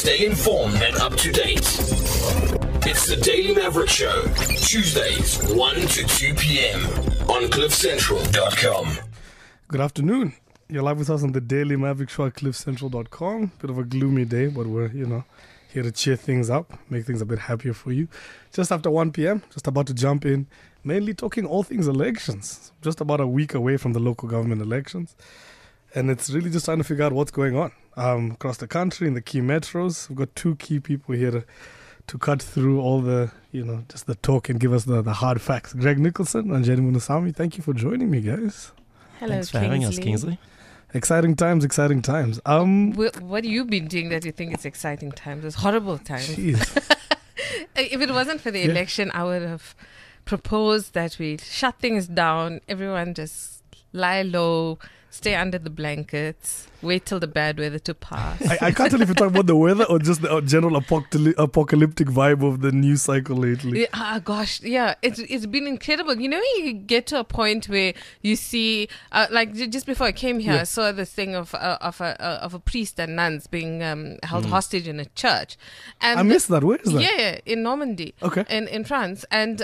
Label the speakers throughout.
Speaker 1: Stay informed and up to date. It's the Daily Maverick Show, Tuesdays, 1 to 2 p.m. on CliffCentral.com.
Speaker 2: Good afternoon. You're live with us on the Daily Maverick Show at CliffCentral.com. Bit of a gloomy day, but we're, here to cheer things up, make things a bit happier for you. Just after 1 p.m., just about to jump in, mainly talking all things elections. Just about a week away from the local government elections. And it's really just trying to figure out what's going on across the country in the key metros. We've got two key people here to cut through all the, just the talk and give us the hard facts. Greg Nicholson and Jenny Munasami, thank you for joining me, guys.
Speaker 3: Hello,
Speaker 4: Thanks for having us, Kingsley.
Speaker 2: Exciting times.
Speaker 3: What have you been doing that you think is exciting times? It's horrible times.
Speaker 2: Jeez.
Speaker 3: If it wasn't for the election, I would have proposed that we shut things down, everyone just lie low, stay under the blankets, wait till the bad weather to pass.
Speaker 2: I can't tell if you're talking about the weather or just the general apocalyptic vibe of the news cycle lately.
Speaker 3: It's been incredible. You get to a point where you see, just before I came here, I saw this thing of a priest and nuns being held hostage in a church. And
Speaker 2: I missed that. Where is that?
Speaker 3: Yeah, in Normandy, in France. And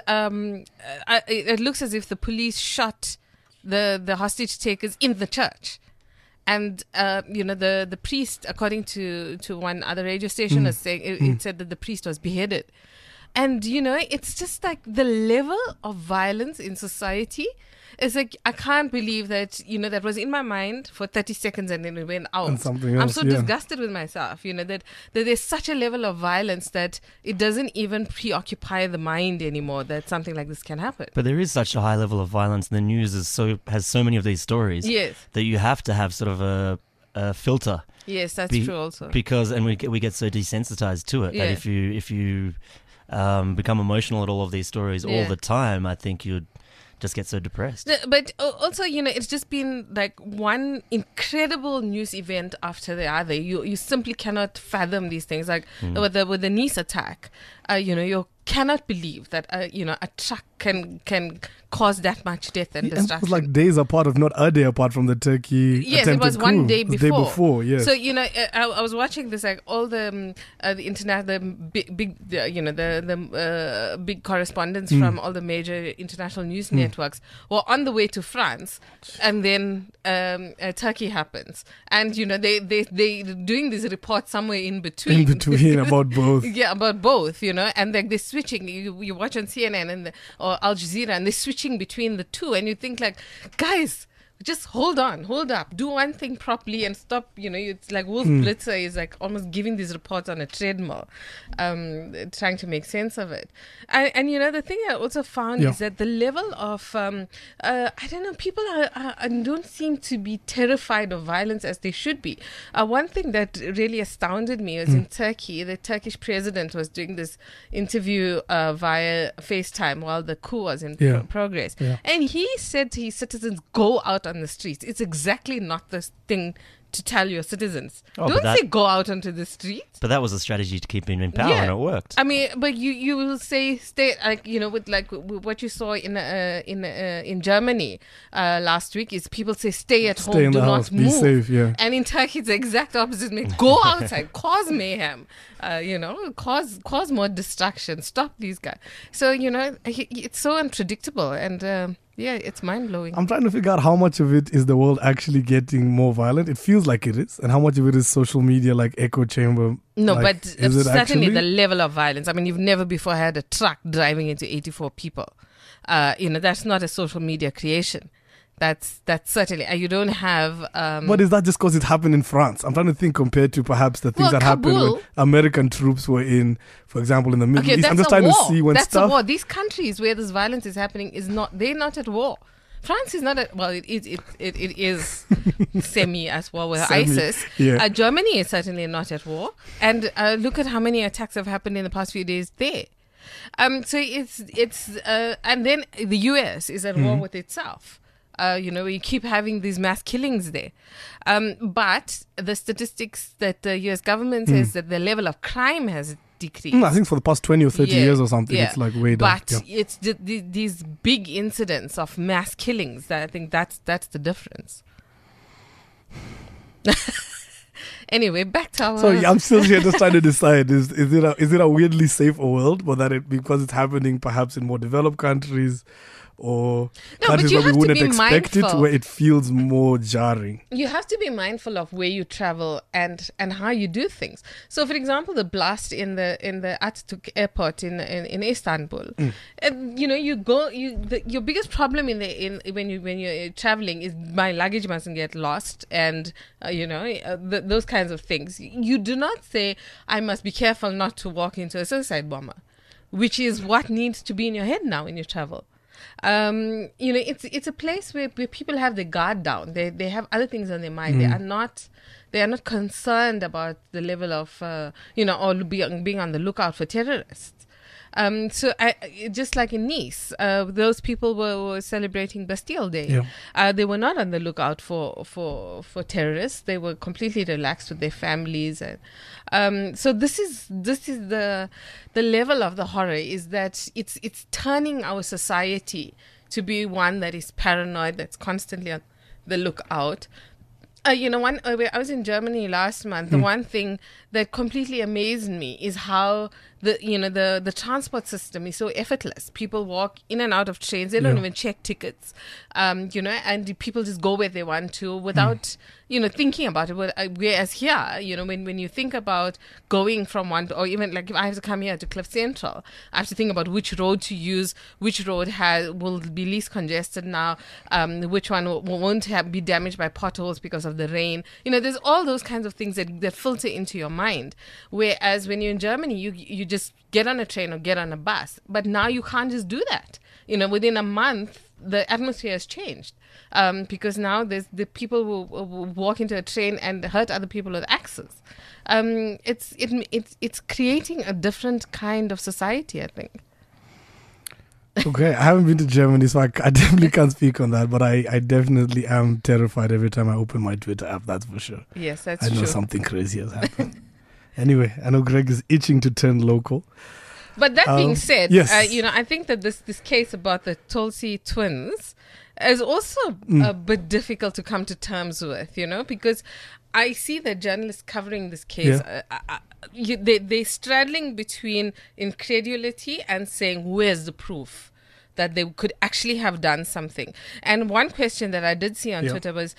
Speaker 3: it looks as if the police shot the hostage takers in the church. And, the priest, according to one other radio station, is saying, it said that the priest was beheaded. And, it's just like the level of violence in society. It's like, I can't believe that, that was in my mind for 30 seconds and then it went out.
Speaker 2: And something else,
Speaker 3: I'm so disgusted with myself, that there's such a level of violence that it doesn't even preoccupy the mind anymore that something like this can happen.
Speaker 4: But there is such a high level of violence, and the news has so many of these stories that you have to have sort of a filter.
Speaker 3: Yes, that's true also.
Speaker 4: Because we get so desensitized to it that if you become emotional at all of these stories all the time, I think you'd just get so depressed.
Speaker 3: But also, it's just been like one incredible news event after the other. You simply cannot fathom these things. Like with the Nice attack, you cannot believe that a truck can cause that much death and destruction.
Speaker 2: It was like days apart, if not a day apart from the Turkey.
Speaker 3: Yes, it was one day before.
Speaker 2: The day before, yes.
Speaker 3: So I was watching this, like all the internet, the big correspondents from all the major international news networks were on the way to France, and then Turkey happens, and they doing this report somewhere in between.
Speaker 2: About both.
Speaker 3: Yeah, about both. And they're switching. You watch on CNN or Al Jazeera, and they're switching between the two, and you think like, guys, just hold up, do one thing properly and stop. It's like Wolf Blitzer is like almost giving these reports on a treadmill, trying to make sense of it. And the thing I also found is that the level of I don't know, people don't seem to be terrified of violence as they should be. One thing that really astounded me was in Turkey. The Turkish president was doing this interview via FaceTime while the coup was in progress, and he said to his citizens, "Go out on the streets." It's exactly not the thing to tell your citizens. Don't say go out onto the streets.
Speaker 4: But that was a strategy to keep him in power, and it worked.
Speaker 3: I mean, but you will say stay, with what you saw in Germany last week is people say stay at home, do not move.
Speaker 2: Be safe,
Speaker 3: And in Turkey it's the exact opposite. Go outside, cause mayhem, cause more destruction, stop these guys. So it's so unpredictable, and it's mind-blowing.
Speaker 2: I'm trying to figure out how much of it is the world actually getting more violent. It feels like it is. And how much of it is social media, like echo chamber.
Speaker 3: No, but certainly the level of violence. I mean, you've never before had a truck driving into 84 people. That's not a social media creation. That's certainly, you don't have...
Speaker 2: But is that just because it happened in France? I'm trying to think compared to perhaps the things that happened when American troops were in, for example, in the Middle East. I'm just trying to see when
Speaker 3: that's a war. These countries where this violence is happening they're not at war. France is not at, it is semi at war with ISIS.
Speaker 2: Yeah.
Speaker 3: Germany is certainly not at war. And look at how many attacks have happened in the past few days there. So it's and then the US is at war with itself. We keep having these mass killings there. But the statistics that the US government says that the level of crime has decreased.
Speaker 2: I think for the past 20 or 30 years or something, it's like way down.
Speaker 3: But it's these big incidents of mass killings that I think that's the difference. Anyway, back to our...
Speaker 2: So I'm still here just trying to decide, is it a weirdly safer world, but that because it's happening perhaps in more developed countries, or countries where we wouldn't expect it, where it feels more jarring?
Speaker 3: You have to be mindful of where you travel and how you do things. So, for example, the blast in the Atatürk airport in Istanbul, your biggest problem when you're traveling is my luggage mustn't get lost, and those kinds of things. You do not say, I must be careful not to walk into a suicide bomber, which is what needs to be in your head now when you travel. It's a place where people have their guard down. They have other things on their mind. They are not concerned about the level of or being on the lookout for terrorists. So just like in Nice, those people were celebrating Bastille Day. Yeah. They were not on the lookout for terrorists. They were completely relaxed with their families, and so this is the level of the horror, is that it's turning our society to be one that is paranoid, that's constantly on the lookout. I was in Germany last month. The one thing that completely amazed me is how the transport system is so effortless. People walk in and out of trains. They don't even check tickets, and people just go where they want to without thinking about it. Whereas here, when you think about going from one, or even like if I have to come here to Cliff Central, I have to think about which road to use, which road will be least congested now, which one won't be damaged by potholes because of the rain. There's all those kinds of things that filter into your mind. Whereas when you're in Germany, you just get on a train or get on a bus. But now you can't just do that. Within a month, the atmosphere has changed. Because now there's the people who walk into a train and hurt other people with axes. It's creating a different kind of society, I think.
Speaker 2: Okay, I haven't been to Germany, so I definitely can't speak on that. But I definitely am terrified every time I open my Twitter app. That's for sure.
Speaker 3: Yes, that's true.
Speaker 2: I know something crazy has happened. Anyway, I know Greg is itching to turn local.
Speaker 3: But that being said,
Speaker 2: yes.
Speaker 3: I think that this case about the Tulsi twins is also a bit difficult to come to terms with, because I see the journalists covering this case. Yeah. They're straddling between incredulity and saying, where's the proof that they could actually have done something? And one question that I did see on Twitter was,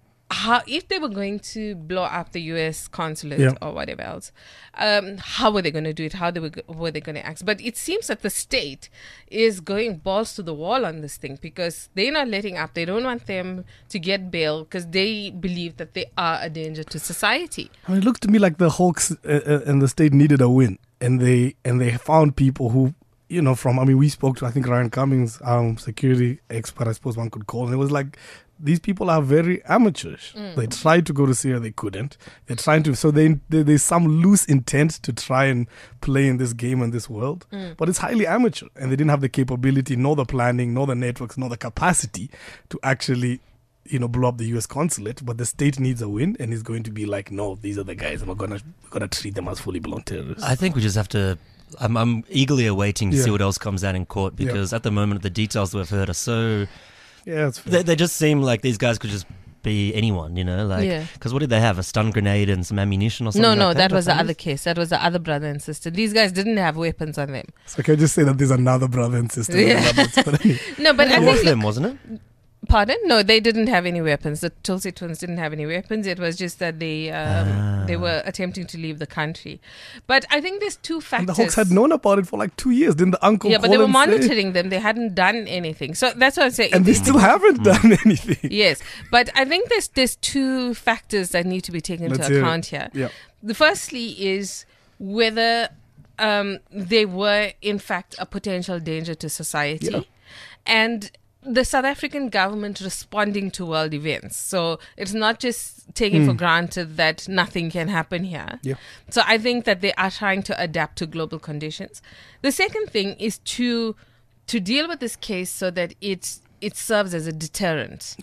Speaker 3: if they were going to blow up the U.S. consulate or whatever else, how were they going to do it? How were they going to act? But it seems that the state is going balls to the wall on this thing, because they're not letting up. They don't want them to get bail because they believe that they are a danger to society.
Speaker 2: It looked to me like the Hawks and the state needed a win, and they found people who, we spoke to, I think, Ryan Cummings, security expert, I suppose one could call, and it was like, these people are very amateurish. They tried to go to Syria, they couldn't. They're trying to, so there's some loose intent to try and play in this game and this world, but it's highly amateur, and they didn't have the capability, nor the planning, nor the networks, nor the capacity to actually, blow up the U.S. consulate. But the state needs a win, and it's going to be like, no, these are the guys, and we're gonna treat them as fully blown terrorists.
Speaker 4: I think we just have to. I'm eagerly awaiting to see what else comes out in court, because at the moment the details that we've heard are so.
Speaker 2: Yeah,
Speaker 4: they just seem like these guys could just be anyone, because what did they have? A stun grenade and some ammunition or something?
Speaker 3: No, that was the other case. That was the other brother and sister. These guys didn't have weapons on them.
Speaker 2: So can I just say that there's another brother and sister?
Speaker 3: No, but I
Speaker 4: think
Speaker 3: of
Speaker 4: them, wasn't it?
Speaker 3: Pardon? No, they didn't have any weapons. The Tulsi twins didn't have any weapons. It was just that they were attempting to leave the country. But I think there's two factors.
Speaker 2: And the Hawks had known about it for like 2 years. Didn't the uncle call
Speaker 3: but they were monitoring them. They hadn't done anything. So that's what I'm saying.
Speaker 2: And they still haven't done anything.
Speaker 3: Yes. But I think there's two factors that need to be taken into account here.
Speaker 2: Yeah.
Speaker 3: The firstly is whether they were, in fact, a potential danger to society. Yeah. And the South African government responding to world events. So it's not just taking for granted that nothing can happen here.
Speaker 2: Yeah.
Speaker 3: So I think that they are trying to adapt to global conditions. The second thing is to deal with this case so that it serves as a deterrent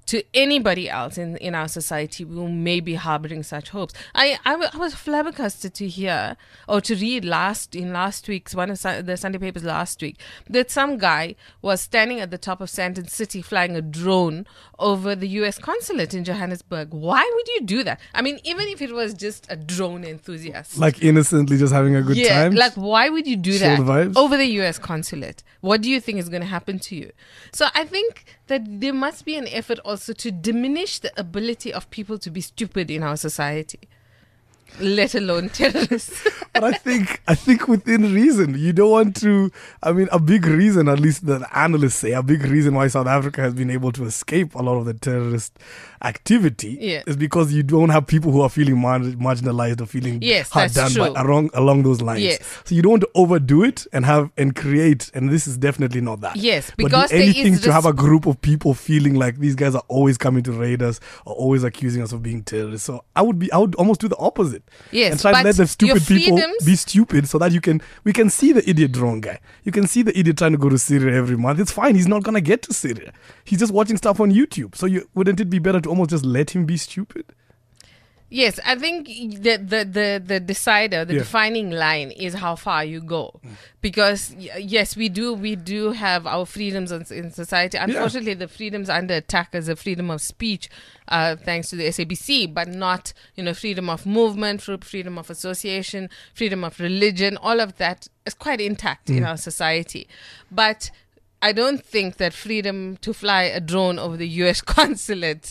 Speaker 3: to anybody else in our society who may be harboring such hopes. I was flabbergasted to hear or to read last week's one of the Sunday papers last week that some guy was standing at the top of Sandton City flying a drone over the US consulate in Johannesburg. Why would you do that? I mean, even if it was just a drone enthusiast.
Speaker 2: Like innocently just having a good time?
Speaker 3: Yeah, like why would you do
Speaker 2: Chill
Speaker 3: that
Speaker 2: vibes?
Speaker 3: over the US consulate? What do you think is going to happen to you? So I think that there must be an effort also to diminish the ability of people to be stupid in our society, let alone terrorists.
Speaker 2: But I think within reason, you don't want to. I mean, a big reason, at least the analysts say, a big reason why South Africa has been able to escape a lot of the terrorist activity is because you don't have people who are feeling marginalized or feeling hard done along those lines.
Speaker 3: Yes.
Speaker 2: So you don't want to overdo it and create, and this is definitely not that.
Speaker 3: Yes,
Speaker 2: but
Speaker 3: because
Speaker 2: do anything to have a group of people feeling like these guys are always coming to raid us or always accusing us of being terrorists. So I would almost do the opposite.
Speaker 3: Yes,
Speaker 2: and try to let the stupid people be stupid so that we can see the idiot drone guy. You can see the idiot trying to go to Syria every month. It's fine. He's not going to get to Syria. He's just watching stuff on YouTube. So wouldn't it be better to almost just let him be stupid?
Speaker 3: Yes, I think the decider, the defining line is how far you go. Because yes, we do have our freedoms in society. Unfortunately, the freedoms under attack is the freedom of speech, thanks to the SABC, but not freedom of movement, freedom of association, freedom of religion. All of that is quite intact in our society, but I don't think that freedom to fly a drone over the U.S. consulate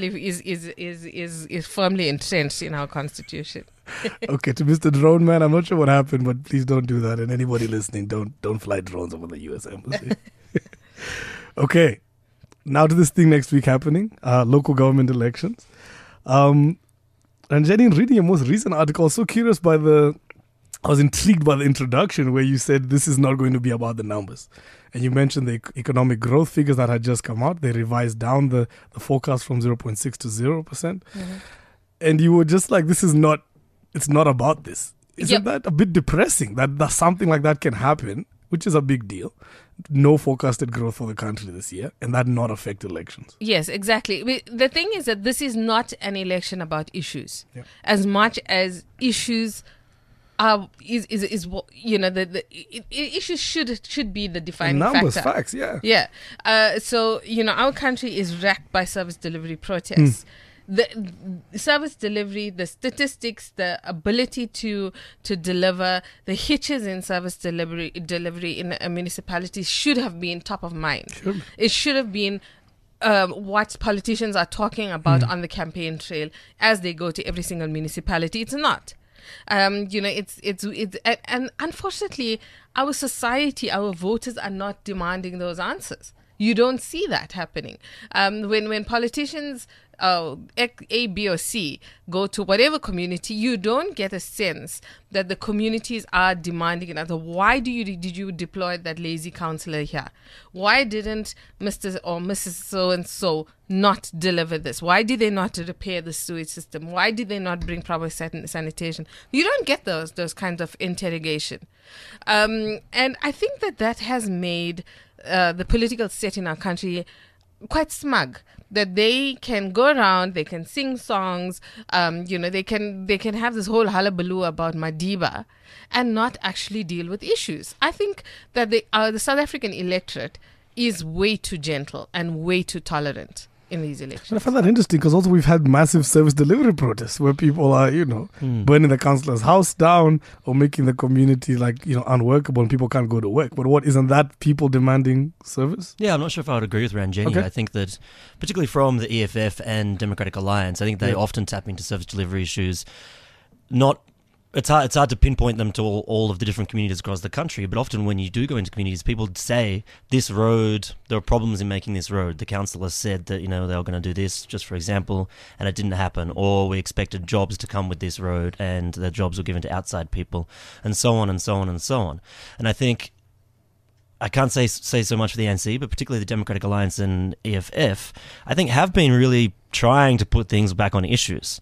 Speaker 3: is firmly entrenched in our constitution.
Speaker 2: Okay, to Mr. Drone Man, I'm not sure what happened, but please don't do that. And anybody listening, don't fly drones over the U.S. Embassy. Okay, now to this thing next week happening, local government elections. And Jenny, in reading your most recent article, I was so curious I was intrigued by the introduction where you said this is not going to be about the numbers. And you mentioned the economic growth figures that had just come out. They revised down the forecast from 0.6 to 0%. Mm-hmm. And you were just like, it's not about this. Isn't that a bit depressing that something like that can happen, which is a big deal? No forecasted growth for the country this year, and that not affect elections.
Speaker 3: Yes, exactly. The thing is that this is not an election about issues, as much as issues the issues should be the defining factor.
Speaker 2: Numbers, facts,
Speaker 3: yeah. So our country is racked by service delivery protests. The service delivery, the statistics, the ability to deliver, the hitches in service delivery in a municipality should have been top of mind. Sure. It should have been what politicians are talking about on the campaign trail as they go to every single municipality. It's not. It's and unfortunately, our society, our voters are not demanding those answers. You don't see that happening. When politicians A, B, or C go to whatever community, you don't get a sense that the communities are demanding another. Why did you deploy that lazy councillor here? Why didn't Mr. or Mrs. So-and-so not deliver this? Why did they not repair the sewage system? Why did they not bring proper sanitation? You don't get those kinds of interrogation. And I think that has made the political set in our country quite smug, that they can go around, they can sing songs, they can have this whole hullabaloo about Madiba and not actually deal with issues. I think that the South African electorate is way too gentle and way too tolerant in these elections.
Speaker 2: And I find that interesting because also we've had massive service delivery protests where people are, burning the councillor's house down or making the community unworkable and people can't go to work. But isn't that people demanding service?
Speaker 4: Yeah, I'm not sure if I would agree with Ranjani. Okay. I think that particularly from the EFF and Democratic Alliance, I think they often tap into service delivery issues. It's hard to pinpoint them to all of the different communities across the country, but often when you do go into communities, people say, this road, there are problems in making this road. The councillor said that, they were going to do this, just for example, and it didn't happen. Or we expected jobs to come with this road and the jobs were given to outside people, and so on and so on and so on. And I think, I can't say so much for the ANC, but particularly the Democratic Alliance and EFF, I think have been really trying to put things back on issues.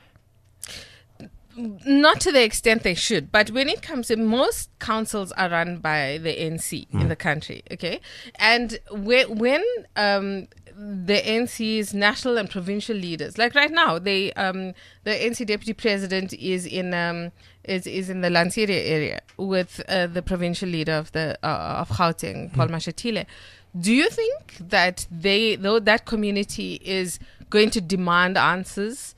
Speaker 3: Not to the extent they should, but when it comes to most councils are run by the ANC in the country, okay? And when the NC's national and provincial leaders. Like right now, the NC deputy president is in the Lanseria area with the provincial leader of Gauteng, Paul Mashatile. Do you think that that community is going to demand answers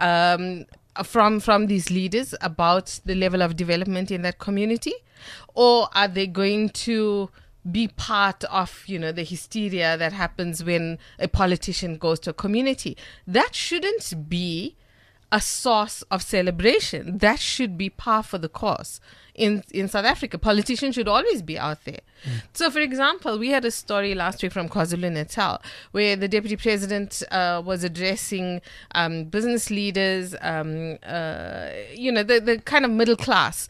Speaker 3: from these leaders about the level of development in that community, or are they going to be part of, the hysteria that happens when a politician goes to a community? That shouldn't be a source of celebration. That should be par for the course. In South Africa, politicians should always be out there. So, for example, we had a story last week from KwaZulu-Natal where the deputy president was addressing business leaders, the kind of middle class.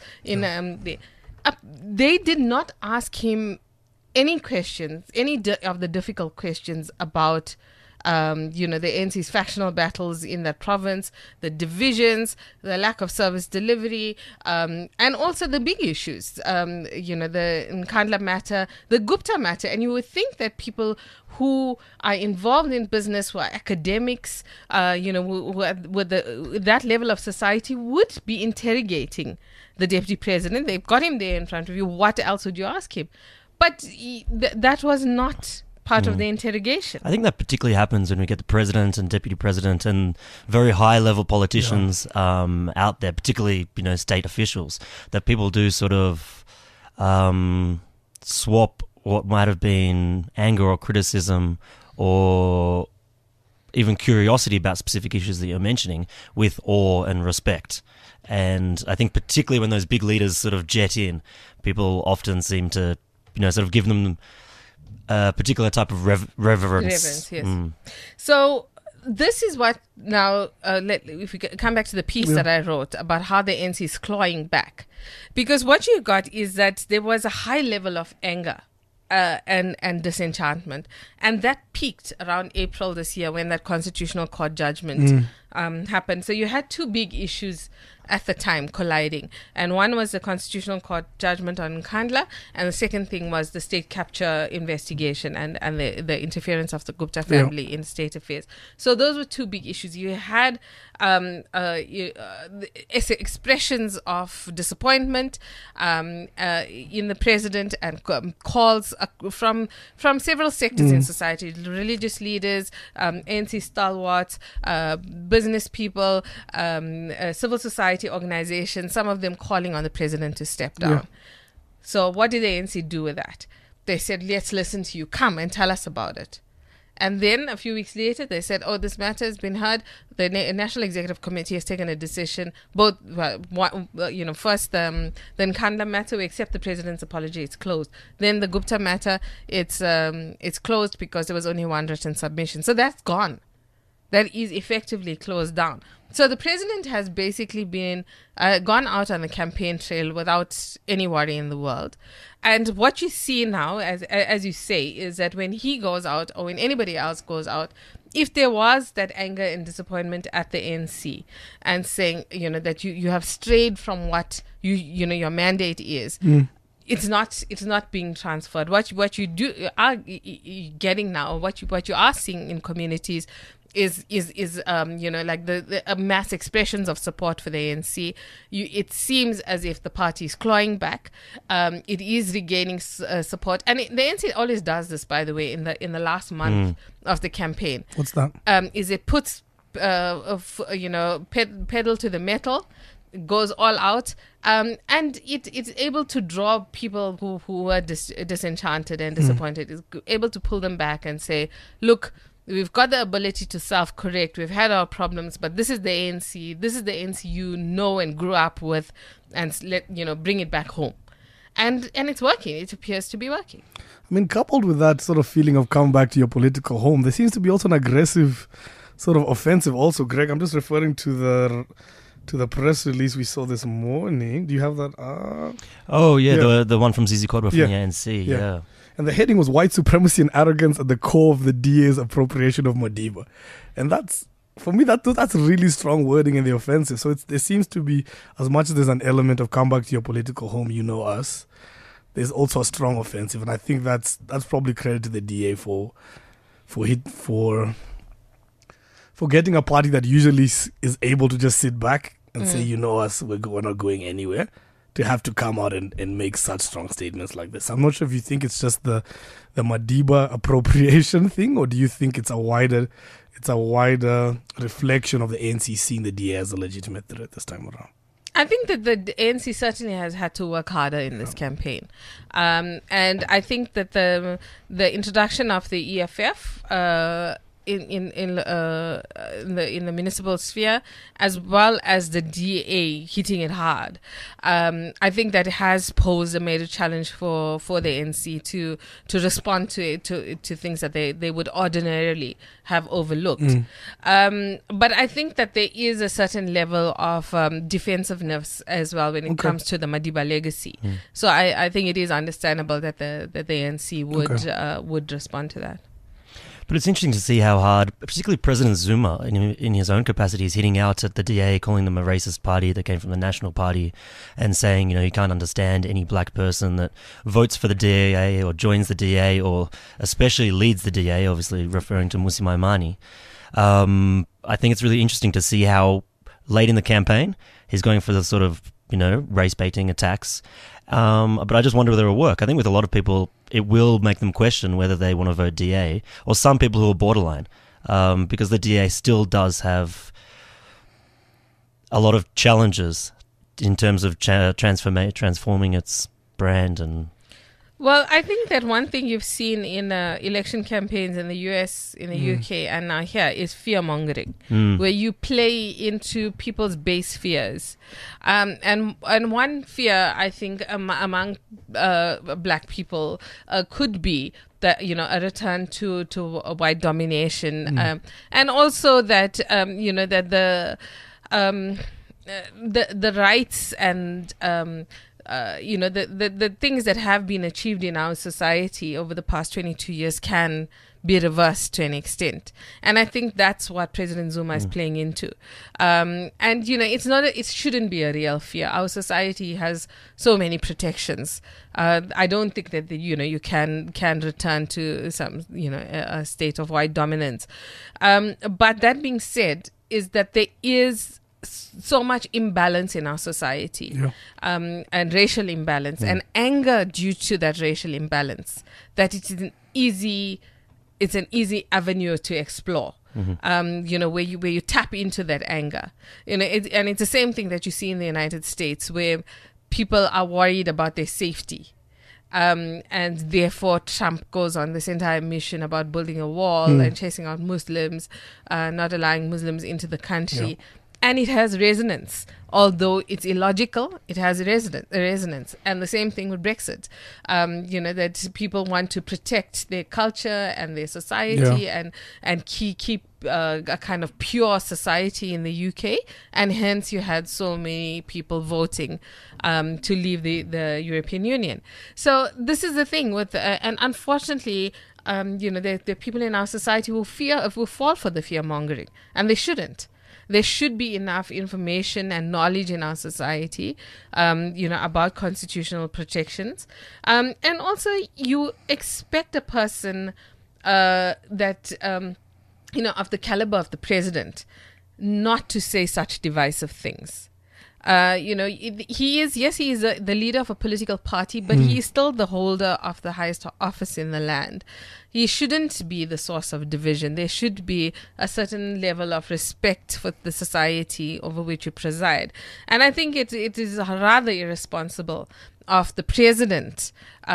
Speaker 3: They did not ask him any questions, of the difficult questions about the NC's factional battles in that province, the divisions, the lack of service delivery, and also the big issues, the Nkandla matter, the Gupta matter. And you would think that people who are involved in business, who are academics, with that level of society would be interrogating the deputy president. They've got him there in front of you. What else would you ask him? But that was not part of the interrogation.
Speaker 4: I think that particularly happens when we get the president and deputy president and very high-level politicians out there, particularly, state officials, that people do sort of swap what might have been anger or criticism or even curiosity about specific issues that you're mentioning with awe and respect. And I think particularly when those big leaders sort of jet in, people often seem to, sort of give them a particular type of reverence.
Speaker 3: Yes. So this is what now, if we come back to the piece that I wrote about how the NC is clawing back. Because what you got is that there was a high level of anger and disenchantment. And that peaked around April this year when that Constitutional Court judgment happened. So you had two big issues at the time colliding. And one was the Constitutional Court judgment on Nkandla, and the second thing was the state capture investigation and the interference of the Gupta family in state affairs. So those were two big issues. You had expressions of disappointment in the president and calls from several sectors in society, religious leaders, ANC stalwarts, business people, civil society organizations, some of them calling on the president to step down. Yeah. So what did the ANC do with that? They said, let's listen to you. Come and tell us about it. And then a few weeks later, they said, this matter has been heard. The National Executive Committee has taken a decision. Both, first the Nkandla matter, we accept the president's apology, it's closed. Then the Gupta matter, it's closed because there was only one written submission. So that's gone. That is effectively closed down. So the president has basically been gone out on the campaign trail without any worry in the world. And what you see now, as you say, is that when he goes out or when anybody else goes out, if there was that anger and disappointment at the ANC and saying, that you have strayed from what your mandate is, it's not being transferred. What you are getting now, what you are seeing in communities is like the mass expressions of support for the ANC. It seems as if the party is clawing back. It is regaining support, and the ANC always does this, by the way. In the last month of the campaign,
Speaker 2: what's that?
Speaker 3: Is it puts pedal to the metal, goes all out, and it's able to draw people who are disenchanted and disappointed. It's able to pull them back and say, look, we've got the ability to self-correct. We've had our problems, but this is the ANC. This is the ANC you know and grew up with, and bring it back home. And it's working. It appears to be working.
Speaker 2: I mean, coupled with that sort of feeling of coming back to your political home, there seems to be also an aggressive sort of offensive also, Greg. I'm just referring to the press release we saw this morning. Do you have that?
Speaker 4: The one from Zizi Kodwa from the ANC. Yeah.
Speaker 2: And the heading was "White Supremacy and Arrogance at the Core of the DA's Appropriation of Madiba." And that's, for me, that's really strong wording in the offensive. So there seems to be, as much as there's an element of come back to your political home, there's also a strong offensive. And I think that's probably credit to the DA for for getting a party that usually is able to just sit back and say, you know us, we're not going anywhere, to have to come out and make such strong statements like this. I'm not sure if you think it's just the Madiba appropriation thing, or do you think it's a wider reflection of the ANC seeing the DA as a legitimate threat this time around?
Speaker 3: I think that the ANC certainly has had to work harder in this campaign, and I think that the introduction of the EFF in the municipal sphere, as well as the DA hitting it hard, I think that it has posed a major challenge for the ANC to respond to things that they would ordinarily have overlooked. But I think that there is a certain level of defensiveness as well when it comes to the Madiba legacy. So I think it is understandable that the ANC would respond to that.
Speaker 4: But it's interesting to see how hard, particularly President Zuma, in his own capacity, is hitting out at the DA, calling them a racist party that came from the National Party, and saying, you can't understand any black person that votes for the DA or joins the DA or especially leads the DA, obviously referring to Mmusi Maimane. I think it's really interesting to see how late in the campaign he's going for the sort of, race-baiting attacks. But I just wonder whether it'll work. I think with a lot of people, it will make them question whether they want to vote DA, or some people who are borderline, because the DA still does have a lot of challenges in terms of transforming its brand. And
Speaker 3: well, I think that one thing you've seen in election campaigns in the US, in the UK, and now here is fear-mongering, where you play into people's base fears. And one fear, I think, among black people could be that, a return to a white domination. And also that, that the rights and the things that have been achieved in our society over the past 22 years can be reversed to an extent. And I think that's what President Zuma is playing into. And, it shouldn't be a real fear. Our society has so many protections. I don't think that, you can return to some, a state of white dominance. But that being said, is that there is so much imbalance in our society, and racial imbalance and anger due to that racial imbalance, that it's an easy avenue to explore. Where you tap into that anger, and it's the same thing that you see in the United States, where people are worried about their safety. And therefore Trump goes on this entire mission about building a wall and chasing out Muslims, not allowing Muslims into the country. And it has resonance. Although it's illogical, it has resonance. And the same thing with Brexit. That people want to protect their culture and their society and keep a kind of pure society in the UK. And hence you had so many people voting to leave the European Union. So this is the thing with, and unfortunately, there are people in our society who fall for the fear-mongering. And they shouldn't. There should be enough information and knowledge in our society, about constitutional protections. And also you expect a person that, of the caliber of the president not to say such divisive things. He is the leader of a political party, but he is still the holder of the highest office in the land. He shouldn't be the source of division. There should be a certain level of respect for the society over which you preside. And I think it is rather irresponsible of the president,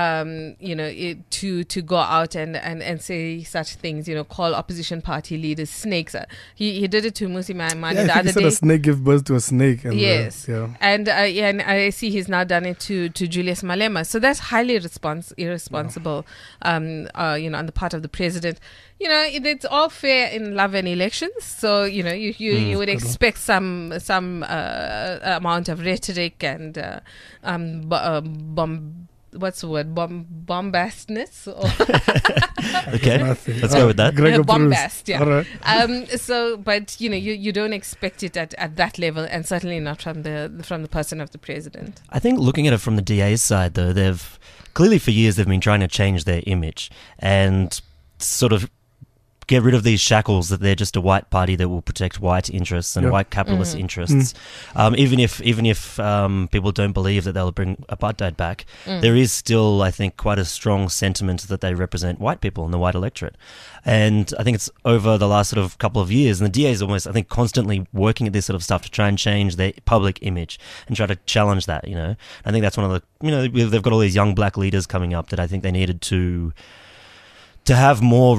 Speaker 3: to go out and say such things, call opposition party leaders snakes. He did it to Mmusi Maimane the other day.
Speaker 2: A snake gives birth to a snake. And,
Speaker 3: yes. And I see he's now done it to Julius Malema. So that's highly irresponsible, on the part of the president. It's all fair in love and elections. So, you would expect some amount of rhetoric and bombastness.
Speaker 4: Okay, let's go with that.
Speaker 3: Bombast, yeah.
Speaker 2: All right.
Speaker 3: But you don't expect it at that level, and certainly not from the person of the president.
Speaker 4: I think looking at it from the DA's side, though, they've clearly for years they've been trying to change their image and sort of get rid of these shackles that they're just a white party that will protect white interests and white capitalist interests. Even if people don't believe that they'll bring apartheid back, there is still, I think, quite a strong sentiment that they represent white people and the white electorate. And I think it's over the last sort of couple of years, and the DA is almost, I think, constantly working at this sort of stuff to try and change their public image and try to challenge that, you know. I think that's one of the, you know, they've got all these young black leaders coming up that I think they needed to have more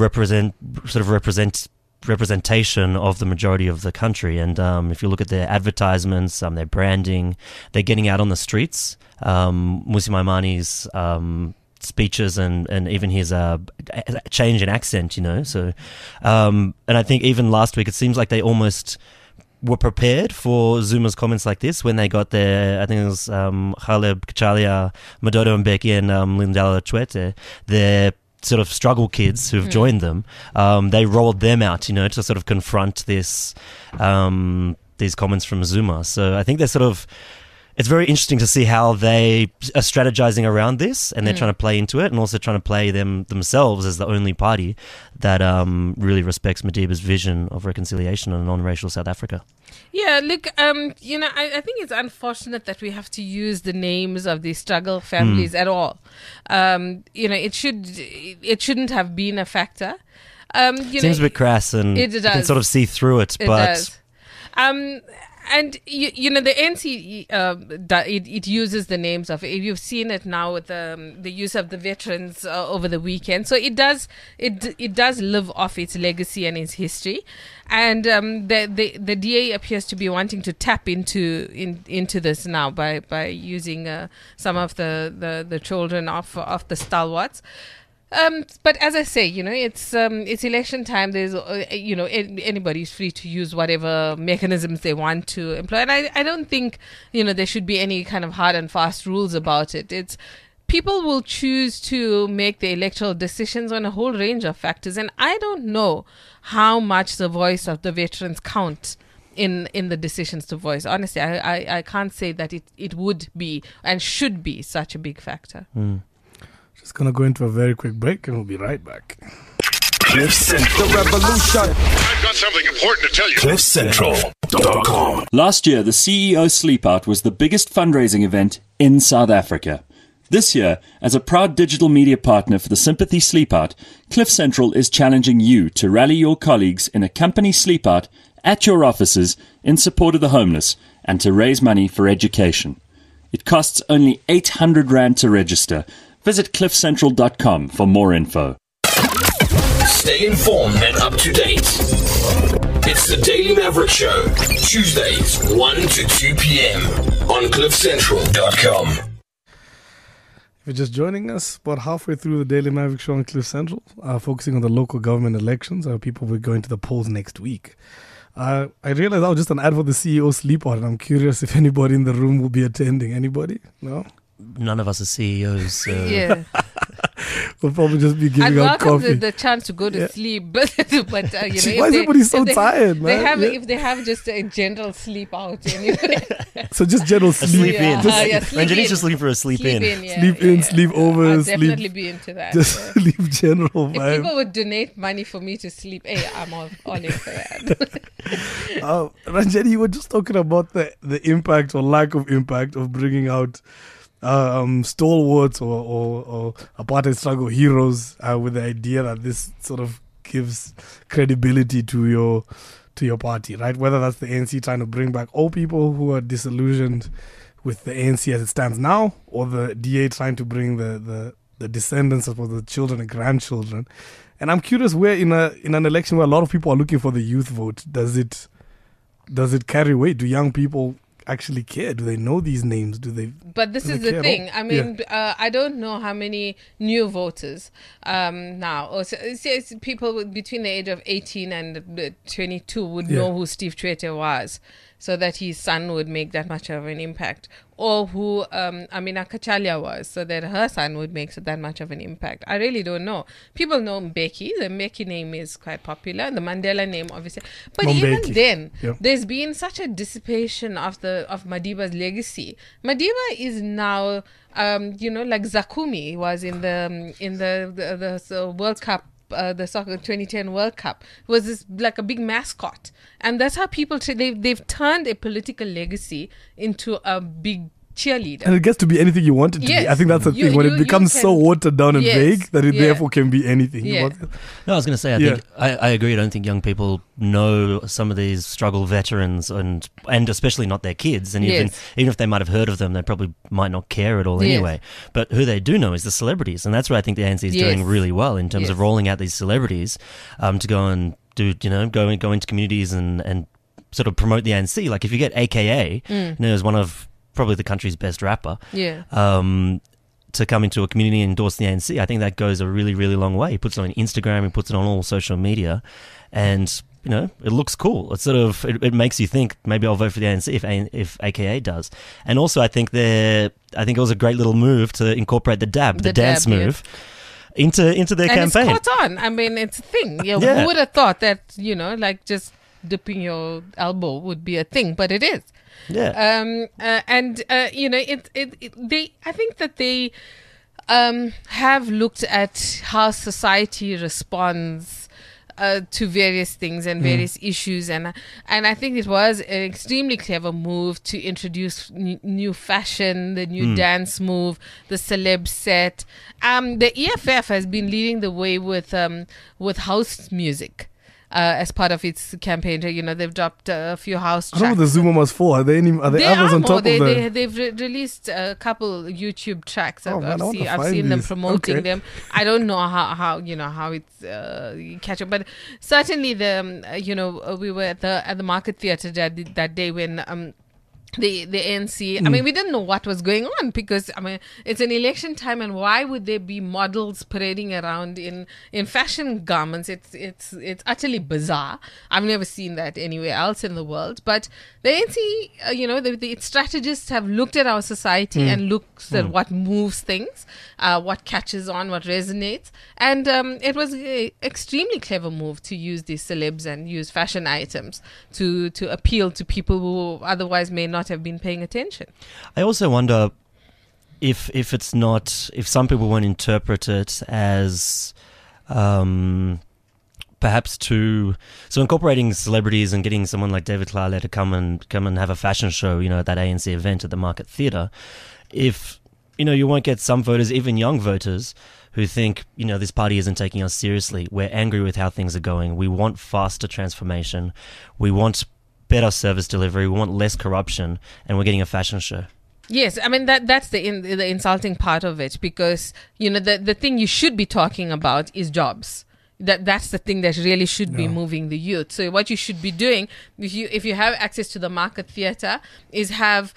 Speaker 4: representation of the majority of the country. And if you look at their advertisements, their branding, they're getting out on the streets. Mmusi Maimani's speeches and even his change in accent, you know. So, and I think even last week, it seems like they almost were prepared for Zuma's comments like this when they got their, I think it was Caleb Kachalia, Madodo Mbeki and Lindala Chwete, their sort of struggle kids who've joined them. They rolled them out, you know, to sort of confront this, these comments from Zuma. So I think they're sort of, it's very interesting to see how they are strategizing around this, and they're trying to play into it, and also trying to play themselves as the only party that really respects Madiba's vision of reconciliation and a non-racial South Africa.
Speaker 3: Yeah, look, you know, I think it's unfortunate that we have to use the names of these struggle families at all. You know, it shouldn't have been a factor.
Speaker 4: Seems a bit crass, and you can sort of see through it. But
Speaker 3: and you know, the NC it uses the names of, you've seen it now with the use of the veterans over the weekend. So it does live off its legacy and its history, and the DA appears to be wanting to tap into this now by using some of the children of the stalwarts. But as I say, you know, it's election time. There's, you know, anybody's free to use whatever mechanisms they want to employ. And I don't think, you know, there should be any kind of hard and fast rules about it. It's, people will choose to make the electoral decisions on a whole range of factors. And I don't know how much the voice of the veterans counts in the decisions to voice. Honestly, I can't say that it would be and should be such a big factor.
Speaker 2: Just going to go into a very quick break and we'll be right back.
Speaker 1: Cliff Central. The revolution. I've got something important to tell you. CliffCentral.com.
Speaker 5: Last year, the CEO Sleepout was the biggest fundraising event in South Africa. This year, as a proud digital media partner for the Sympathy Sleepout, Cliff Central is challenging you to rally your colleagues in a company sleepout at your offices in support of the homeless and to raise money for education. It costs only 800 Rand to register. Visit cliffcentral.com for more info.
Speaker 1: Stay informed and up to date. It's the Daily Maverick Show, Tuesdays, 1 to 2 p.m. on cliffcentral.com.
Speaker 2: If you're just joining us, about halfway through the Daily Maverick Show on Cliff Central, focusing on the local government elections, people will be going to the polls next week. I realized I was just an ad for the CEO Sleepout, and I'm curious if anybody in the room will be attending. Anybody? No?
Speaker 4: None of us are CEOs, so
Speaker 3: Yeah.
Speaker 2: We'll probably just be giving
Speaker 3: I'd
Speaker 2: out
Speaker 3: welcome
Speaker 2: coffee.
Speaker 3: the chance to go to sleep, but you know,
Speaker 2: Why is
Speaker 3: if
Speaker 2: everybody so
Speaker 3: they,
Speaker 2: tired, man?
Speaker 3: If they have just a general sleep out, anyway.
Speaker 2: So just general
Speaker 4: a sleep
Speaker 3: Yeah.
Speaker 4: in.
Speaker 3: Sleep
Speaker 4: Ranjani's
Speaker 3: in.
Speaker 4: just looking for a sleep in.
Speaker 2: Sleep in, sleep over,
Speaker 3: I'll
Speaker 2: sleep-
Speaker 3: definitely be into that.
Speaker 2: Just sleep general
Speaker 3: If
Speaker 2: vibe.
Speaker 3: people would donate money for me to sleep, hey, I'm all in for that.
Speaker 2: Ranjani, you were just talking about the impact or lack of impact of bringing out stalwarts or apartheid struggle heroes with the idea that this sort of gives credibility to your party, right? Whether that's the ANC trying to bring back old people who are disillusioned with the ANC as it stands now, or the DA trying to bring the descendants of the children and grandchildren. And I'm curious, where in an election where a lot of people are looking for the youth vote, does it carry weight? Do young people actually care? Do they know these names?
Speaker 3: But this is the thing. I mean, I don't know how many new voters now, or it's people between the age of 18 and 22 would know who Steve Chwete was, so that his son would make that much of an impact, or who Amina Kachalia was, so that her son would make that much of an impact. I really don't know. People know Mbeki. The Mbeki name is quite popular. The Mandela name, obviously. But even then, there's been such a dissipation of Madiba's legacy. Madiba is now, like Zakumi was in the World Cup the soccer 2010 World Cup, was this like a big mascot, and that's how people they've turned a political legacy into a big cheerleader.
Speaker 2: And it gets to be anything you want it to be. I think that's the thing. When it becomes so watered down and vague that it therefore can be anything.
Speaker 3: Yeah.
Speaker 4: No, I was going to say, I think I agree. I don't think young people know some of these struggle veterans and especially not their kids. And even if they might have heard of them, they probably might not care at all anyway. But who they do know is the celebrities. And that's where I think the ANC is doing really well in terms of rolling out these celebrities to go and do, go into communities and sort of promote the ANC. Like if you get AKA, as one of probably the country's best rapper, to come into a community and endorse the ANC, I think that goes a really, really long way. He puts it on Instagram, he puts it on all social media, and it looks cool. It's sort of it makes you think maybe I'll vote for the ANC if AKA does. And also, I think it was a great little move to incorporate the dance move. Into their campaign.
Speaker 3: And it's caught on. I mean, it's a thing. Who would have thought that like just dipping your elbow would be a thing, but it is.
Speaker 4: Yeah.
Speaker 3: I think that they have looked at how society responds to various things and various issues, and I think it was an extremely clever move to introduce new fashion, the new dance move, the celeb set. The EFF has been leading the way with house music. As part of its campaign, they've dropped a few house tracks.
Speaker 2: I don't know what the Zuma was for. Are there others on top of that?
Speaker 3: They've released a couple YouTube tracks. I've seen them promoting them. I don't know how it's catch up, but certainly we were at the Market Theatre that day when. The ANC, I mean, we didn't know what was going on because, I mean, it's an election time, and why would there be models parading around in fashion garments? It's utterly bizarre. I've never seen that anywhere else in the world. But the ANC, the strategists have looked at our society and looked at what moves things, what catches on, what resonates. And it was an extremely clever move to use these celebs and use fashion items to appeal to people who otherwise may not have been paying attention.
Speaker 4: I also wonder if some people won't interpret it as perhaps so incorporating celebrities and getting someone like David Tlale to come and have a fashion show, at that ANC event at the Market Theatre. If you won't get some voters, even young voters, who think, this party isn't taking us seriously. We're angry with how things are going. We want faster transformation. We want better service delivery, we want less corruption, and we're getting a fashion show.
Speaker 3: Yes, I mean that's the insulting part of it, because the thing you should be talking about is jobs. That's the thing that really should be moving the youth. So what you should be doing, if you have access to the Market Theatre, is have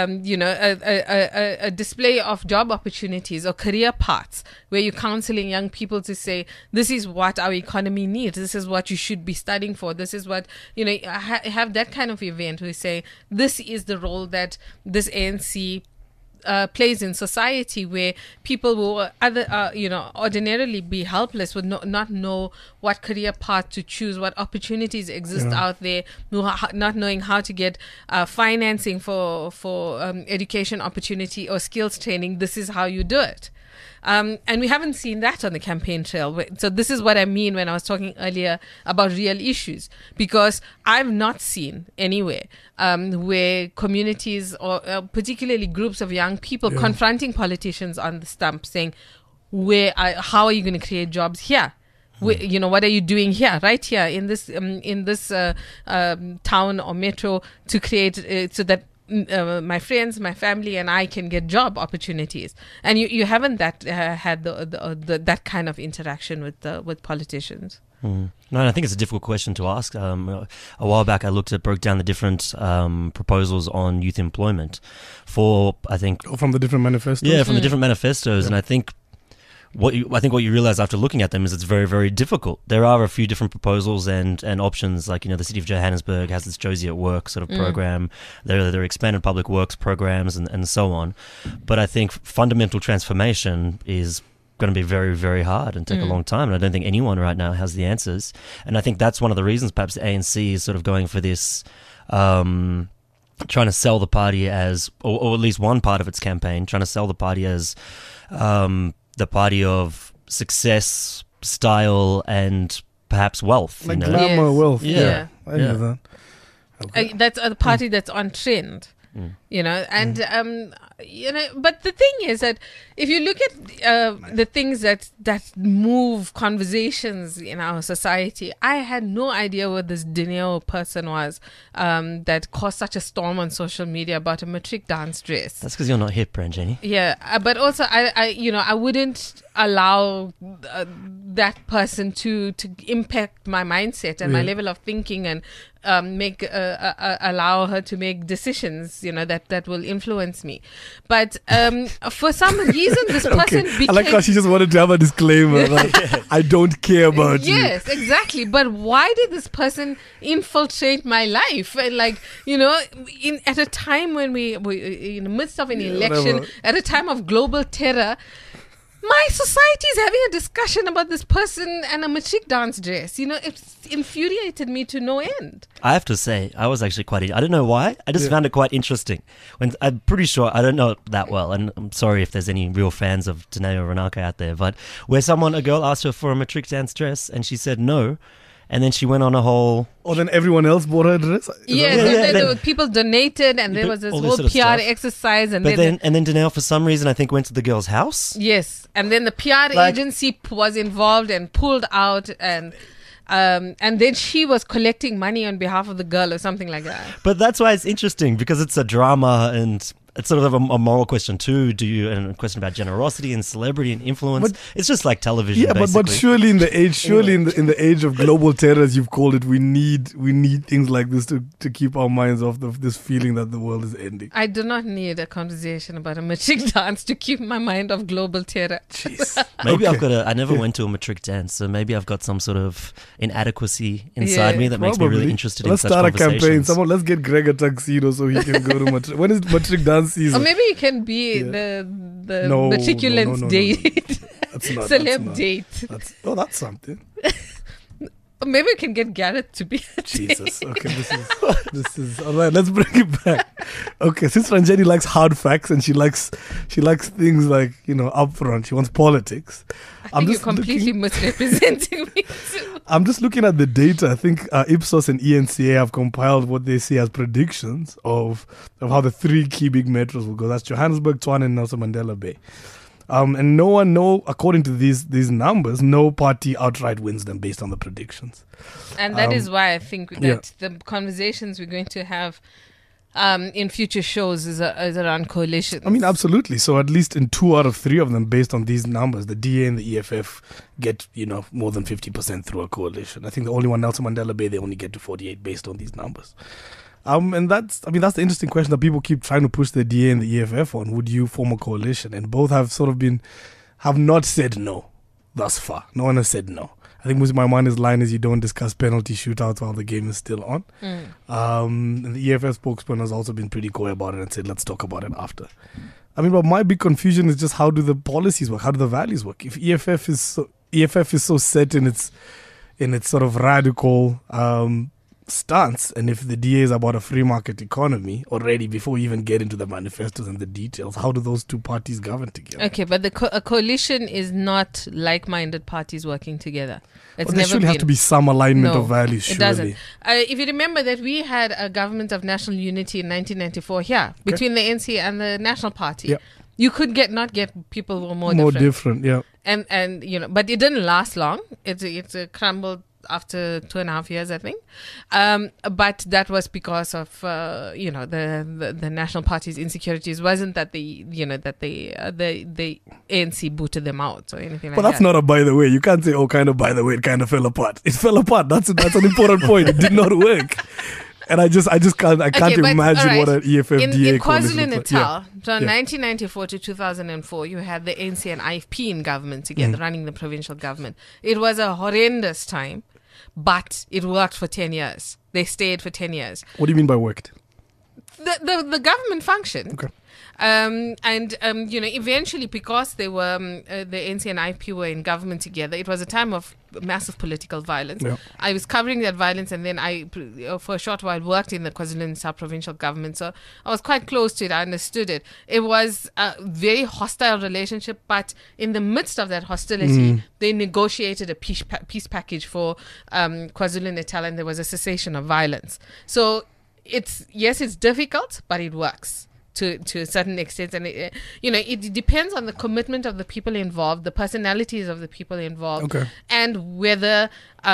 Speaker 3: a display of job opportunities or career paths where you're counseling young people to say, this is what our economy needs. This is what you should be studying for. This is what have that kind of event where you say, this is the role that this ANC plays in society, where people will ordinarily be helpless, would not know what career path to choose, what opportunities exist out there, not knowing how to get financing for education opportunity or skills training. This is how you do it. And we haven't seen that on the campaign trail. So this is what I mean when I was talking earlier about real issues, because I've not seen anywhere where communities or particularly groups of young people confronting politicians on the stump saying, how are you going to create jobs here? What are you doing here, right here in this town or metro to create so that my friends, my family, and I can get job opportunities? And you haven't had that kind of interaction with politicians.
Speaker 4: No, and I think it's a difficult question to ask. A while back, I broke down the different proposals on youth employment from the different manifestos. Yeah, from the different manifestos, and I think what you realize after looking at them is it's very, very difficult. There are a few different proposals and options, like the city of Johannesburg has this Josie at Work sort of program. There are expanded public works programs and so on. But I think fundamental transformation is going to be very, very hard and take a long time. And I don't think anyone right now has the answers. And I think that's one of the reasons perhaps the ANC is sort of going for this, trying to sell the party as, or at least one part of its campaign, trying to sell the party as the party of success, style and perhaps wealth.
Speaker 2: Like
Speaker 4: you know?
Speaker 2: glamour,
Speaker 3: Yes.
Speaker 2: wealth.
Speaker 4: Yeah.
Speaker 2: I know that. Okay.
Speaker 3: That's a party that's on trend. You know, and but the thing is that if you look at the things that move conversations in our society, I had no idea what this Dineo person was that caused such a storm on social media about a matric dance dress.
Speaker 4: That's because you're not hip, Ranjani.
Speaker 3: Yeah, but also I wouldn't allow that person to impact my mindset and my level of thinking and allow her to make decisions, that will influence me. But for some reason, this person became...
Speaker 2: I like how she just wanted to have a disclaimer. Like, I don't care about you.
Speaker 3: Yes, exactly. But why did this person infiltrate my life? And at a time when we in the midst of an election,
Speaker 2: whatever.
Speaker 3: at a time of global terror, my society is having a discussion about this person and a matric dance dress. It's infuriated me to no end.
Speaker 4: I have to say, I was actually I don't know why, I just found it quite interesting. When I'm pretty sure, I don't know it that well, and I'm sorry if there's any real fans of Dineo Ranaka out there, but where a girl asked her for a matric dance dress and she said no, and then she went on a whole...
Speaker 2: Or then everyone else bought her a dress?
Speaker 3: There were people donated, and there was this
Speaker 4: all
Speaker 3: whole
Speaker 4: this sort of
Speaker 3: PR
Speaker 4: stuff.
Speaker 3: exercise. And
Speaker 4: But then Dineo, for some reason, I think went to the girl's house.
Speaker 3: yes, and then the PR agency was involved and pulled out, and then she was collecting money on behalf of the girl or something like that.
Speaker 4: But that's why it's interesting, because it's a drama and it's sort of a moral question too. And a question about generosity and celebrity and influence.
Speaker 2: But-
Speaker 4: it's just like television,
Speaker 2: Yeah,
Speaker 4: basically.
Speaker 2: but surely in the age, in the age of global terror, as you've called it, we need things like this to keep our minds off this feeling that the world is ending.
Speaker 3: I do not need a conversation about a matric dance to keep my mind off global terror.
Speaker 2: Jeez.
Speaker 4: Maybe
Speaker 2: Okay.
Speaker 4: I never went to a matric dance, so maybe I've got some sort of inadequacy inside me that makes me really
Speaker 2: Probably.
Speaker 4: interested
Speaker 2: Let's
Speaker 4: in such
Speaker 2: start a
Speaker 4: conversations.
Speaker 2: campaign. Let's get Greg a tuxedo so he can go to matric. When is matric dance
Speaker 3: Or
Speaker 2: season?
Speaker 3: maybe you can be the
Speaker 2: No,
Speaker 3: matriculant's
Speaker 2: no.
Speaker 3: date,
Speaker 2: That's not.
Speaker 3: celeb date.
Speaker 2: That's something.
Speaker 3: Or maybe we can get Gareth to be a
Speaker 2: Jesus. Okay, this is all right. Let's bring it back. Okay, since Ranjani likes hard facts and she likes things like upfront. She wants politics.
Speaker 3: I think you're completely misrepresenting me too.
Speaker 2: I'm just looking at the data. I think Ipsos and ENCA have compiled what they see as predictions of how the three key big metros will go. That's Johannesburg, Tshwane, and Nelson Mandela Bay. And according to these numbers, no party outright wins them based on the predictions.
Speaker 3: And that is why I think that the conversations we're going to have in future shows is around coalitions.
Speaker 2: I mean, absolutely. So at least in 2 out of 3 of them, based on these numbers, the DA and the EFF get, more than 50% through a coalition. I think the only one, Nelson Mandela Bay, they only get to 48 based on these numbers. And that's the interesting question that people keep trying to push the DA and the EFF on. Would you form a coalition? And both have have not said no thus far. No one has said no. I think Muzi Maimani's line is you don't discuss penalty shootouts while the game is still on. And the EFF spokesman has also been pretty coy about it and said, let's talk about it after. I mean, but my big confusion is just how do the policies work? How do the values work? If EFF is so set in its sort of radical stance, and if the DA is about a free market economy already before we even get into the manifestos and the details, how do those two parties govern together?
Speaker 3: Okay, but a coalition is not like-minded parties working together. It's
Speaker 2: But there
Speaker 3: never
Speaker 2: should
Speaker 3: been.
Speaker 2: have to be some alignment
Speaker 3: No,
Speaker 2: of values,
Speaker 3: It
Speaker 2: surely.
Speaker 3: doesn't. If you remember that we had a government of national unity in 1994 here between the NC and the National Party.
Speaker 2: Yeah.
Speaker 3: You could not get people who were more
Speaker 2: different, yeah.
Speaker 3: And but it didn't last long. It's crumbled after 2.5 years, I think. But that was because of the National Party's insecurities. Wasn't that the ANC booted them out or anything like that?
Speaker 2: But that's not a by the way. You can't say, kind of by the way, it kind of fell apart. It fell apart. That's an important point. It did not work. And I just can't imagine what an EFF
Speaker 3: in
Speaker 2: DA
Speaker 3: KwaZulu-Natal, from 1994 to 2004, you had the ANC and IFP in government together, running the provincial government. It was a horrendous time, but it worked for 10 years. They stayed for 10 years.
Speaker 2: What do you mean by worked?
Speaker 3: The government functioned.
Speaker 2: Okay.
Speaker 3: Eventually, because they were the ANC and IFP were in government together, it was a time of massive political violence.
Speaker 2: Yeah.
Speaker 3: I was covering that violence, and then I, for a short while, worked in the KwaZulu-Natal provincial government. So I was quite close to it. I understood it. It was a very hostile relationship, but in the midst of that hostility, they negotiated a peace package for KwaZulu-Natal, and there was a cessation of violence. So it's difficult, but it works to a certain extent, and it depends on the commitment of the people involved, the personalities of the people involved, and whether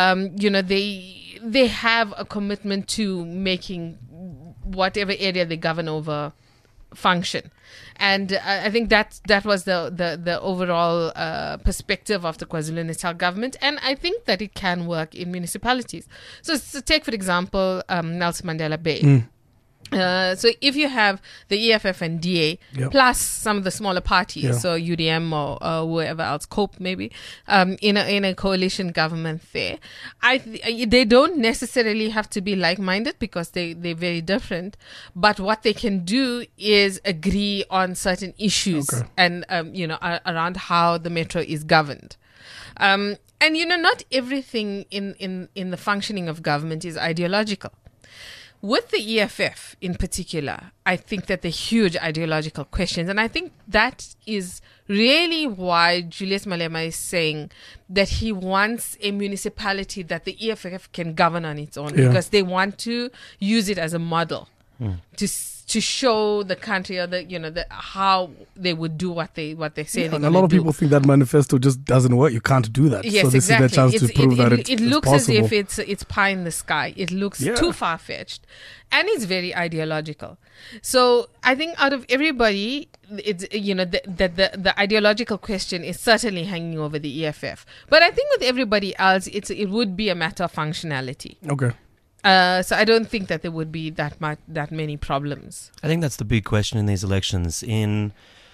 Speaker 3: they have a commitment to making whatever area they govern over function. And I think that was the overall perspective of the KwaZulu-Natal government, and I think that it can work in municipalities. So take, for example, Nelson Mandela Bay. So if you have the EFF and DA plus some of the smaller parties, so UDM or whoever else, COPE maybe, in a coalition government there, they don't necessarily have to be like-minded because they're very different. But what they can do is agree on certain issues and around how the metro is governed. And not everything in the functioning of government is ideological. With the EFF in particular, I think that the huge ideological questions, and I think that is really why Julius Malema is saying that he wants a municipality that the EFF can govern on its own, because they want to use it as a model to show the country, or how they would do what they say.
Speaker 2: And a lot of people think that manifesto just doesn't work. You can't do that.
Speaker 3: Yes,
Speaker 2: so this
Speaker 3: exactly.
Speaker 2: is the chance to prove that
Speaker 3: it looks
Speaker 2: possible.
Speaker 3: as if it's pie in the sky. It looks too far-fetched, and it's very ideological. So I think out of everybody, it's the ideological question is certainly hanging over the EFF. But I think with everybody else, it would be a matter of functionality.
Speaker 2: Okay.
Speaker 3: So I don't think that there would be that many problems.
Speaker 4: I think that's the big question in these elections. The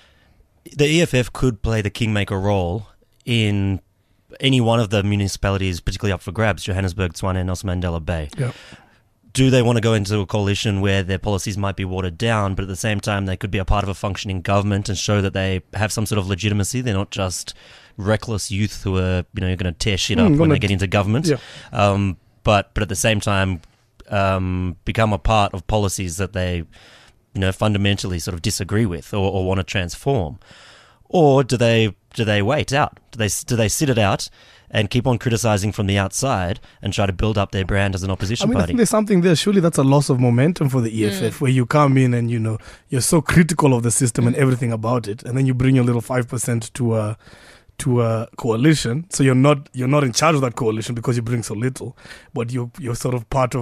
Speaker 4: EFF could play the kingmaker role in any one of the municipalities, particularly up for grabs, Johannesburg, Tshwane, and Nelson Mandela Bay.
Speaker 2: Yeah.
Speaker 4: Do they want to go into a coalition where their policies might be watered down, but at the same time they could be a part of a functioning government and show that they have some sort of legitimacy? They're not just reckless youth who are going to tear shit up when they get into government. Yeah. But at the same time, become a part of policies that they, fundamentally sort of disagree with or want to transform, or do they wait out? Do they sit it out and keep on criticizing from the outside and try to build up their brand as an opposition party?
Speaker 2: I think there's something there. Surely that's a loss of momentum for the EFF, where you come in and you're so critical of the system and everything about it, and then you bring your little 5% to a coalition. So you're not in charge of that coalition because you bring so little, but you're sort of part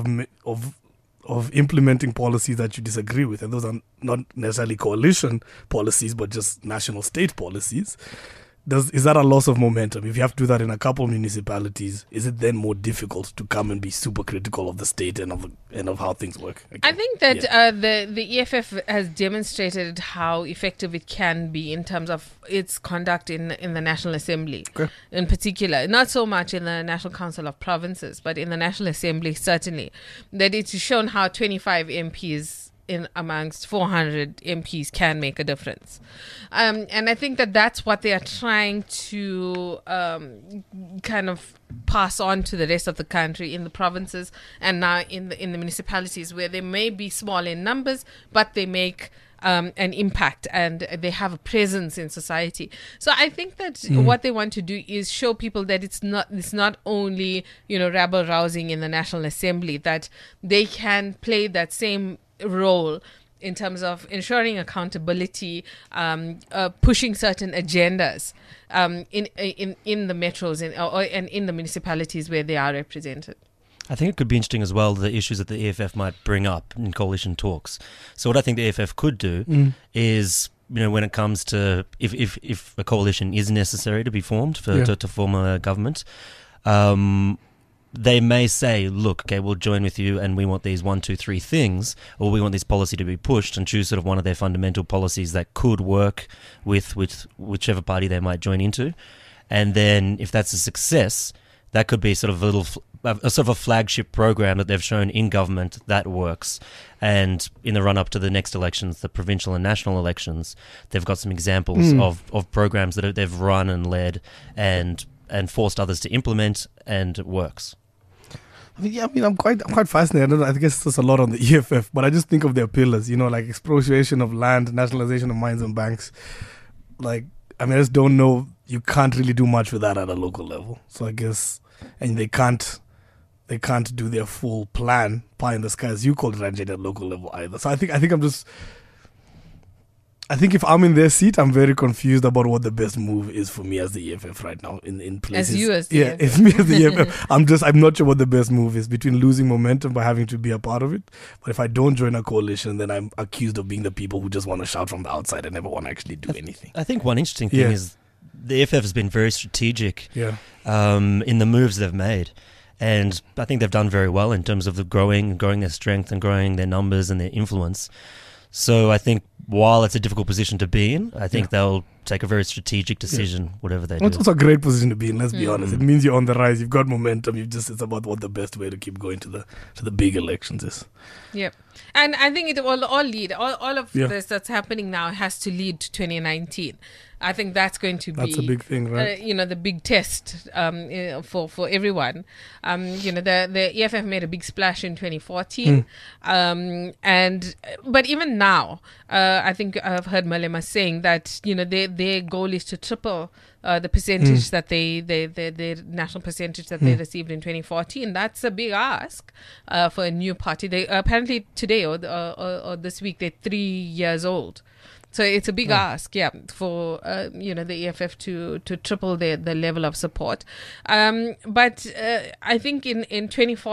Speaker 2: of implementing policies that you disagree with, and those are not necessarily coalition policies, but just national state policies. Is that a loss of momentum? If you have to do that in a couple of municipalities, is it then more difficult to come and be super critical of the state and of how things work? Okay.
Speaker 3: I think that the EFF has demonstrated how effective it can be in terms of its conduct in the National Assembly, in particular. Not so much in the National Council of Provinces, but in the National Assembly, certainly. That it's shown how 25 MPs in amongst 400 MPs can make a difference. And I think that's what they are trying to kind of pass on to the rest of the country in the provinces and now in the municipalities, where they may be small in numbers, but they make an impact and they have a presence in society. So I think that what they want to do is show people that it's not only rabble rousing in the National Assembly, that they can play that same role in terms of ensuring accountability, pushing certain agendas in the metros and in the municipalities where they are represented.
Speaker 4: I think it could be interesting as well, the issues that the EFF might bring up in coalition talks. So what I think the EFF could do is, when it comes to if a coalition is necessary to be formed to form a government, they may say, look, okay, we'll join with you and we want these 1, 2, 3 things, or we want this policy to be pushed, and choose sort of one of their fundamental policies that could work with whichever party they might join into. And then if that's a success, that could be sort of a flagship program that they've shown in government that works. And in the run-up to the next elections, the provincial and national elections, they've got some examples of programs that they've run and led and and forced others to implement, and it works.
Speaker 2: I'm quite fascinated. I guess there's a lot on the EFF, but I just think of their pillars, like expropriation of land, nationalization of mines and banks. I just don't know. You can't really do much with that at a local level. So I guess, and they can't do their full plan, pie in the sky, as you called it, Ranjit, at local level either. So I think if I'm in their seat, I'm very confused about what the best move is for me as the EFF right now in places.
Speaker 3: As you as the EFF.
Speaker 2: It's me as the EFF. I'm not sure what the best move is between losing momentum by having to be a part of it. But if I don't join a coalition, then I'm accused of being the people who just want to shout from the outside and never want to actually do anything.
Speaker 4: I think one interesting thing is the EFF has been very strategic in the moves they've made. And I think they've done very well in terms of growing their strength and growing their numbers and their influence. So I think while it's a difficult position to be in, I think they'll take a very strategic decision, whatever they do.
Speaker 2: It's also a great position to be in, let's be honest. It means you're on the rise, you've got momentum, it's about what the best way to keep going to the big elections is.
Speaker 3: Yep. And I think it will all lead, all of this that's happening now has to lead to 2019. I think that's going to be...
Speaker 2: That's a big thing, right?
Speaker 3: The big test for everyone. The EFF made a big splash in 2014. But even now, I think I've heard Malema saying that, their goal is to triple the percentage that the national percentage that they received in 2014. That's a big ask for a new party. They apparently today or this week, they're 3 years old. So it's a big ask, for the EFF to triple the level of support. But I think in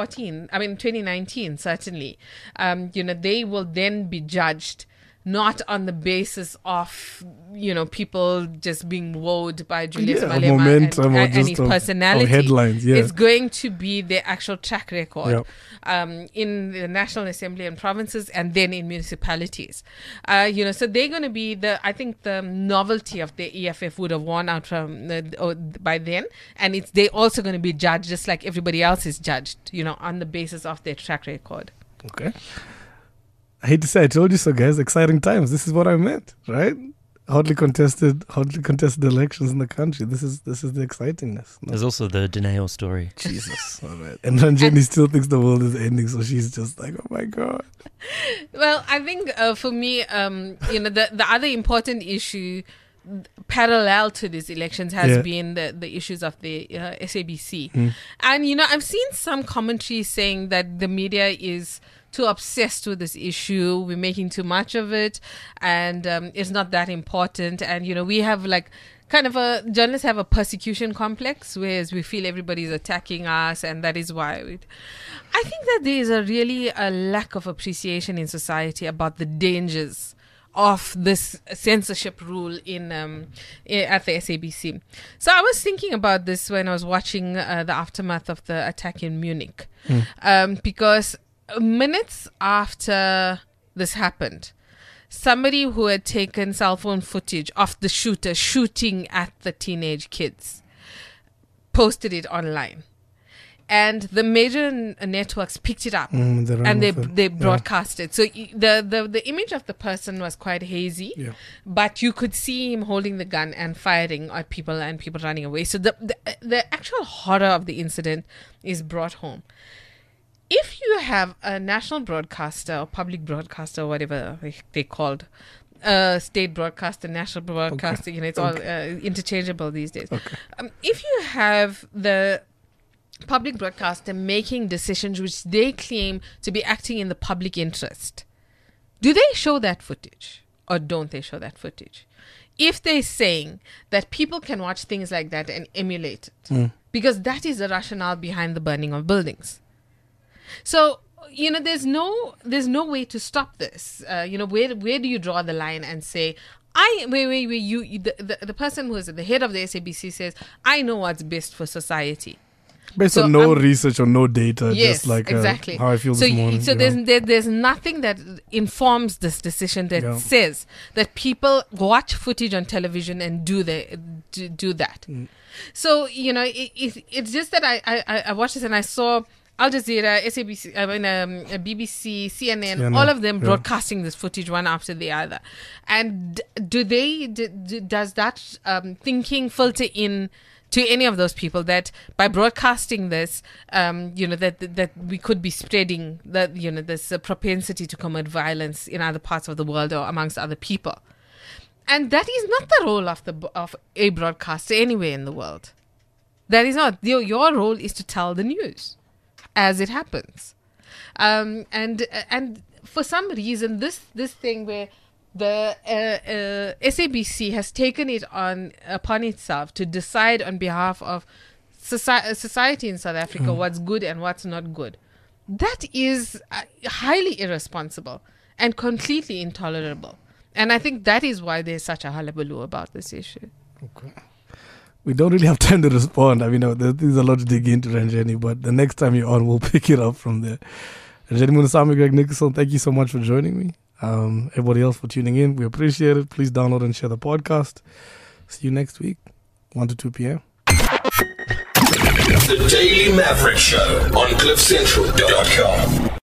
Speaker 3: 2019 certainly, they will then be judged not on the basis of people just being wowed by Julius Malema and his personality.
Speaker 2: Headlines,
Speaker 3: It's going to be their actual track record in the National Assembly and provinces, and then in municipalities. So they're going to be I think the novelty of the EFF would have worn out from by then, and they're also going to be judged just like everybody else is judged, on the basis of their track record.
Speaker 2: Okay. I hate to say I told you so, guys. Exciting times. This is what I meant, right? Hotly contested elections in the country. This is the excitingness. No?
Speaker 4: There's also the Dineo story.
Speaker 2: Jesus. All right. And Ranjani still thinks the world is ending, so she's just like, oh my God.
Speaker 3: Well, I think for me, the other important issue parallel to these elections has been the issues of the SABC. And, I've seen some commentary saying that the media is too obsessed with this issue, we're making too much of it, and it's not that important. And we have journalists have a persecution complex, whereas we feel everybody's attacking us, and that is why I think that there is really a lack of appreciation in society about the dangers of this censorship rule at the SABC. So I was thinking about this when I was watching the aftermath of the attack in Munich, because minutes after this happened, somebody who had taken cell phone footage of the shooter shooting at the teenage kids posted it online. And the major networks picked it up and they broadcast it. So the image of the person was quite hazy, but you could see him holding the gun and firing at people and people running away. So the actual horror of the incident is brought home. If you have a national broadcaster or public broadcaster, or whatever they're called, state broadcaster, national broadcaster, it's all interchangeable these days. If you have the public broadcaster making decisions which they claim to be acting in the public interest, do they show that footage or don't they show that footage? If they're saying that people can watch things like that and emulate it, because that is the rationale behind the burning of buildings. So, there's no way to stop this. Where do you draw the line and say, the person who is at the head of the SABC says, I know what's best for society.
Speaker 2: Based on no research or no data,
Speaker 3: yes,
Speaker 2: just like
Speaker 3: exactly.
Speaker 2: How I feel this morning.
Speaker 3: So there's nothing that informs this decision that says that people watch footage on television and do that. So, it's just that I watched this and I saw Al Jazeera, SABC, BBC, CNN, all of them broadcasting this footage one after the other. And does that thinking filter in to any of those people that by broadcasting this, that we could be spreading that, this propensity to commit violence in other parts of the world or amongst other people. And that is not the role of a broadcaster anywhere in the world. That is not. Your role is to tell the news as it happens. And for some reason, this thing where the SABC has taken it upon itself to decide on behalf of society in South Africa what's good and what's not good. That is highly irresponsible and completely intolerable. And I think that is why there's such a hullabaloo about this issue.
Speaker 2: Okay. We don't really have time to respond. I mean, there's a lot to dig into, Ranjeni, but the next time you're on, we'll pick it up from there. Ranjeni Munusamy, Greg Nicholson, thank you so much for joining me. Everybody else for tuning in. We appreciate it. Please download and share the podcast. See you next week, 1 to 2 p.m.
Speaker 1: The Daily Maverick Show on CliffCentral.com.